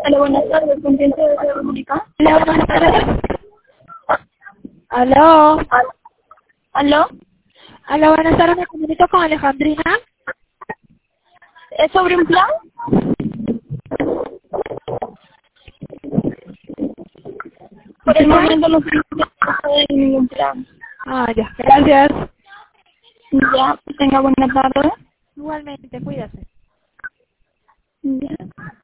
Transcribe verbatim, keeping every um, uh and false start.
Hola, buenas tardes. ¿Con quién se desea comunicar? Hola, buenas tardes. Aló. ¿Aló? Hola, buenas tardes. Me comunico con Alejandrina. ¿Es sobre un plan? Por el ¿Ya? momento no estoy interesada en ningún plan. Ah, ya. Gracias. Ya, tenga buena tarde. Igualmente, cuídate. Ya.